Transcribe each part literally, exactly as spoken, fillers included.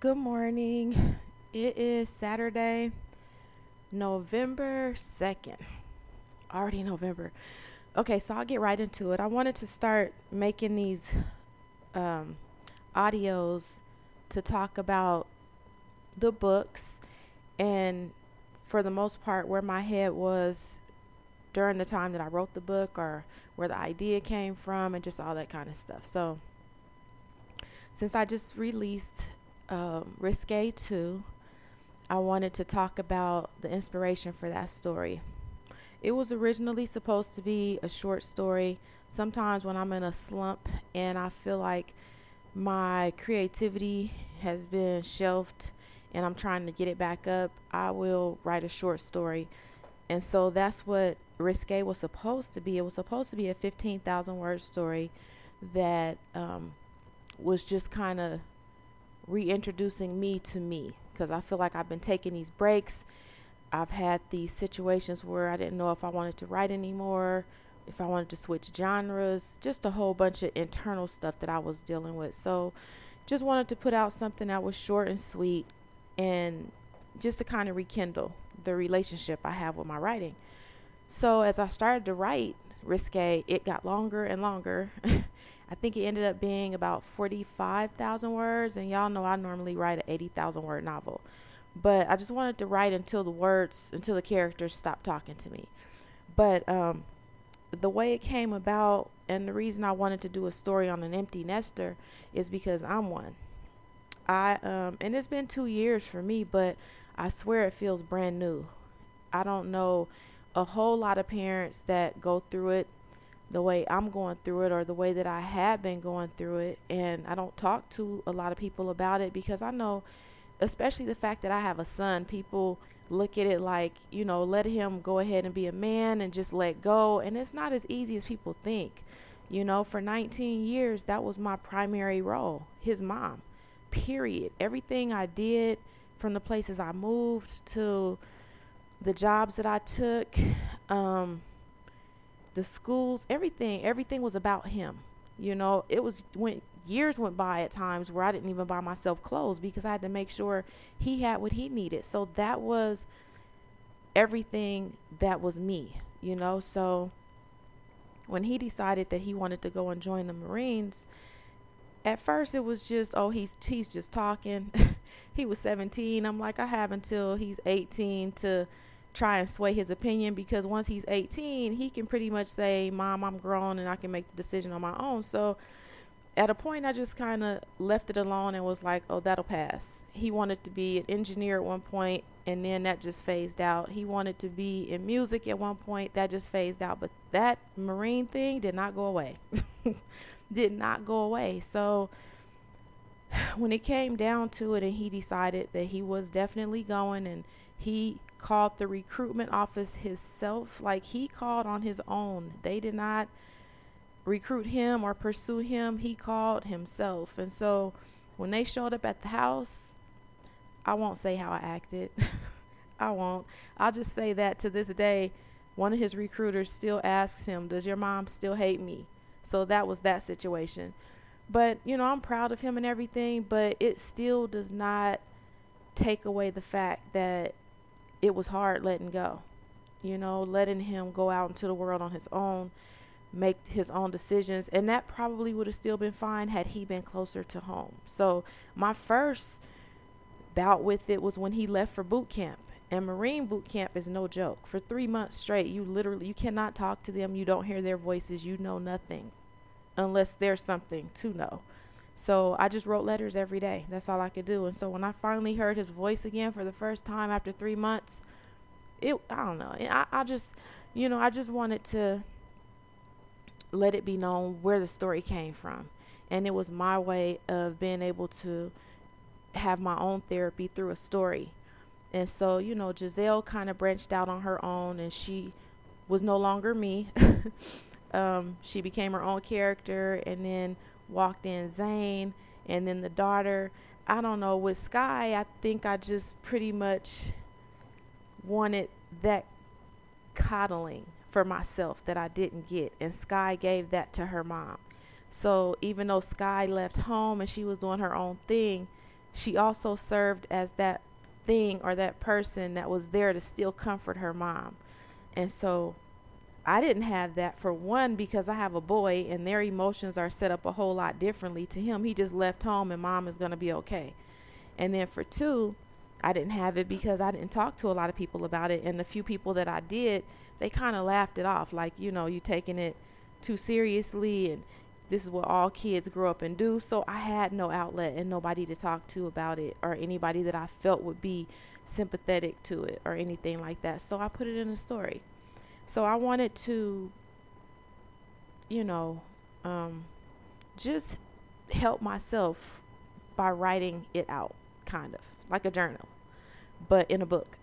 Good morning. It is Saturday, November second. Already November. Okay, so I'll get right into it. I wanted to start making these um, audios to talk about the books and, for the most part, where my head was during the time that I wrote the book, or where the idea came from, and just all that kind of stuff. So, since I just released um, Risque two, I wanted to talk about the inspiration for that story. It was originally supposed to be a short story. Sometimes when I'm in a slump and I feel like my creativity has been shelved and I'm trying to get it back up, I will write a short story. And so that's what Risque was supposed to be. It was supposed to be a fifteen thousand word story that um, was just kind of reintroducing me to me, because I feel like I've been taking these breaks. I've had these situations where I didn't know if I wanted to write anymore, if I wanted to switch genres, just a whole bunch of internal stuff that I was dealing with. So just wanted to put out something that was short and sweet, and just to kind of rekindle the relationship I have with my writing. So as I started to write Risque, it got longer and longer. I think it ended up being about forty-five thousand words, and y'all know I normally write an eighty thousand word novel. But I just wanted to write until the words, until the characters stopped talking to me. But um, the way it came about, and the reason I wanted to do a story on an empty nester, is because I'm one. I um, and it's been two years for me, but I swear it feels brand new. I don't know a whole lot of parents that go through it the way I'm going through it, or the way that I have been going through it. And I don't talk to a lot of people about it, because I know, especially the fact that I have a son, people look at it like, you know, let him go ahead and be a man and just let go. And it's not as easy as people think. You know, for nineteen years, that was my primary role, his mom, period. Everything I did, from the places I moved to the jobs that I took, um, the schools, everything, everything was about him. You know, it was when years went by at times where I didn't even buy myself clothes, because I had to make sure he had what he needed. So that was everything that was me, you know. So when he decided that he wanted to go and join the Marines, at first it was just, oh, he's he's just talking. He was seventeen. I'm like, I have until he's eighteen to try and sway his opinion, because once he's eighteen, he can pretty much say, Mom, I'm grown and I can make the decision on my own. So at a point, I just kind of left it alone and was like, oh, that'll pass. He wanted to be an engineer at one point, and then that just phased out. He wanted to be in music at one point, that just phased out. But that Marine thing did not go away. Did not go away. So when it came down to it, and he decided that he was definitely going, and he called the recruitment office himself. Like, he called on his own. They did not recruit him or pursue him. He called himself. And so when they showed up at the house, I won't say how I acted. I won't. I'll just say that to this day, one of his recruiters still asks him, does your mom still hate me? So that was that situation. But, you know, I'm proud of him and everything, but it still does not take away the fact that it was hard letting go, you know, letting him go out into the world on his own, make his own decisions. And that probably would have still been fine had he been closer to home. So my first bout with it was when he left for boot camp. And Marine boot camp is no joke. For three months straight, you literally, you cannot talk to them. You don't hear their voices. You know nothing unless there's something to know. So I just wrote letters every day. That's all I could do. And so when I finally heard his voice again for the first time after three months, it, I don't know. I, I just, you know, I just wanted to let it be known where the story came from. And it was my way of being able to have my own therapy through a story. And so, you know, Giselle kind of branched out on her own, and she was no longer me. um, she became her own character, and then walked in Zane, and then the daughter. I don't know, with Sky, I think I just pretty much wanted that coddling for myself that I didn't get, and Sky gave that to her mom. So even though Sky left home and she was doing her own thing, she also served as that thing or that person that was there to still comfort her mom. And so I didn't have that, for one, because I have a boy and their emotions are set up a whole lot differently. To him, he just left home and mom is going to be okay. And then for two, I didn't have it because I didn't talk to a lot of people about it. And the few people that I did, they kind of laughed it off. Like, you know, you taking it too seriously and this is what all kids grow up and do. So I had no outlet and nobody to talk to about it, or anybody that I felt would be sympathetic to it or anything like that. So I put it in a story. So I wanted to, you know, um, just help myself by writing it out, kind of like a journal, but in a book.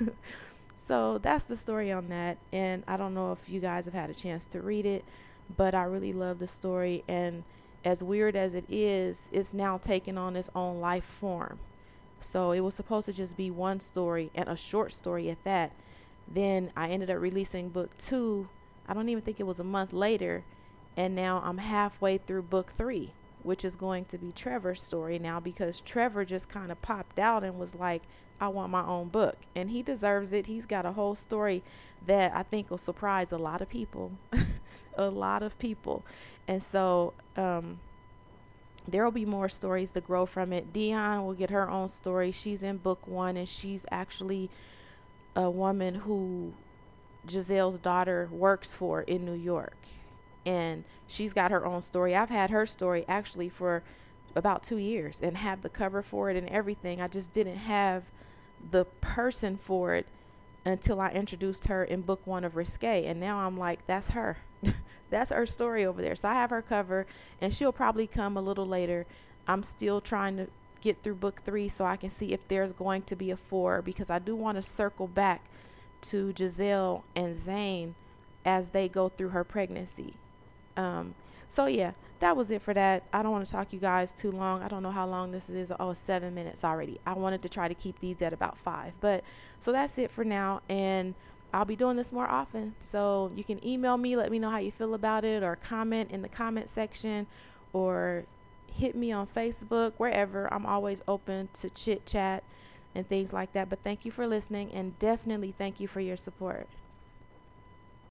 So that's the story on that. And I don't know if you guys have had a chance to read it, but I really love the story. And as weird as it is, it's now taken on its own life form. So it was supposed to just be one story, and a short story at that. Then I ended up releasing book two. I don't even think it was a month later. And now I'm halfway through book three, which is going to be Trevor's story now, because Trevor just kind of popped out and was like, I want my own book. And he deserves it. He's got a whole story that I think will surprise a lot of people. A lot of people. And so um, there will be more stories to grow from it. Dion will get her own story. She's in book one, and she's actually a woman who Giselle's daughter works for in New York, and she's got her own story. I've had her story actually for about two years and have the cover for it and everything. I just didn't have the person for it until I introduced her in book one of Risque, and now I'm like, that's her. That's her story over there. So I have her cover, and she'll probably come a little later. I'm still trying to get through book three so I can see if there's going to be a four, because I do want to circle back to Giselle and Zane as they go through her pregnancy. Um, so yeah, that was it for that. I don't want to talk you guys too long. I don't know how long this is. Oh, seven minutes already. I wanted to try to keep these at about five, but so that's it for now. And I'll be doing this more often. So you can email me, let me know how you feel about it, or comment in the comment section, or hit me on Facebook, wherever. I'm always open to chit chat and things like that. But thank you for listening, and definitely thank you for your support.